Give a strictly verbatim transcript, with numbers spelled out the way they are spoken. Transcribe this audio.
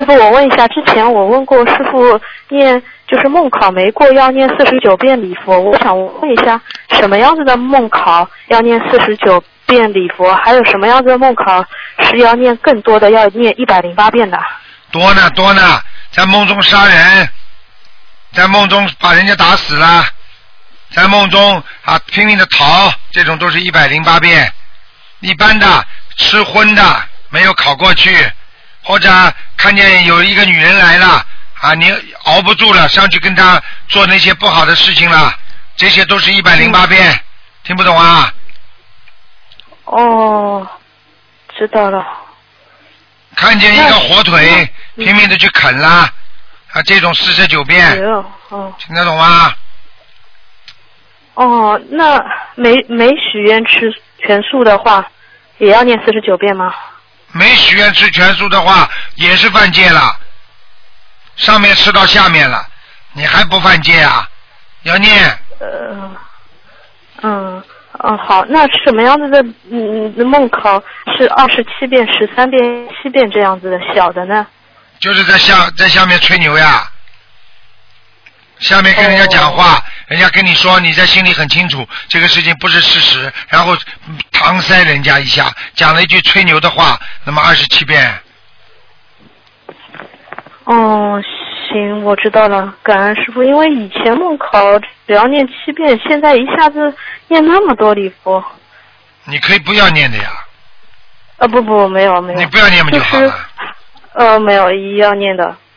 傅，我问一下，之前我问过师傅念就是梦考没过要念四十九遍礼佛，我想问一下，什么样子的梦考要念四十九遍礼佛，还有什么样子的梦考是要念更多的，要念一百零八遍的？ 多呢多呢，在梦中杀人，在梦中把人家打死了，在梦中啊拼命的逃，这种都是一百零八遍。一般的吃荤的没有考过去，或者看见有一个女人来了啊，你熬不住了，上去跟她做那些不好的事情了，这些都是一百零八遍、嗯、听不懂啊？ 哦，知道了。 看见一个火腿拼命的去啃啦、嗯、啊，这种四十九遍、哦、听得懂吗？ 哦，那没没许愿吃全素的话也要念四十九遍吗？ 没许愿吃全素的话也是犯戒了，上面吃到下面了，你还不犯戒啊？要念。 呃，嗯，哦，好，那什么样子的嗯梦考是二十七遍、十三遍、七遍这样子的小的呢？ 就是在下在下面吹牛呀，下面跟人家讲话、哦，人家跟你说你在心里很清楚这个事情不是事实，然后搪塞人家一下，讲了一句吹牛的话，那么二十七遍。 哦，行，我知道了，感恩师父。因为以前梦考只要念七遍，现在一下子念那么多礼佛。 你可以不要念的呀。 啊不不，没有没有。 你不要念嘛就好了。 就是、呃，没有，一要念的。